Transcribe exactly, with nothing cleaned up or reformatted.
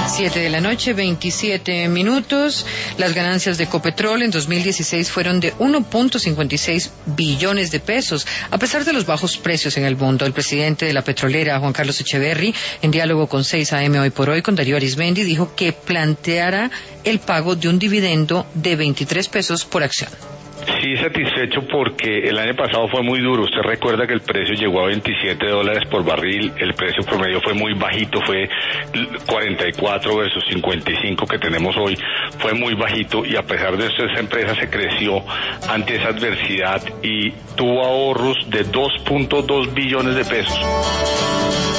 Siete de la noche, veintisiete minutos. Las ganancias de Ecopetrol en dos mil dieciséis fueron de uno punto cincuenta y seis billones de pesos, a pesar de los bajos precios en el mundo. El presidente de la petrolera, Juan Carlos Echeverry, en diálogo con seis A M Hoy por Hoy con Darío Arizmendi, dijo que planteará el pago de un dividendo de veintitrés pesos por acción. Sí, satisfecho porque el año pasado fue muy duro. Usted recuerda que el precio llegó a veintisiete dólares por barril, el precio promedio fue muy bajito, fue cuarenta y cuatro versus cincuenta y cinco que tenemos hoy, fue muy bajito, y a pesar de eso esa empresa se creció ante esa adversidad y tuvo ahorros de dos punto dos billones de pesos.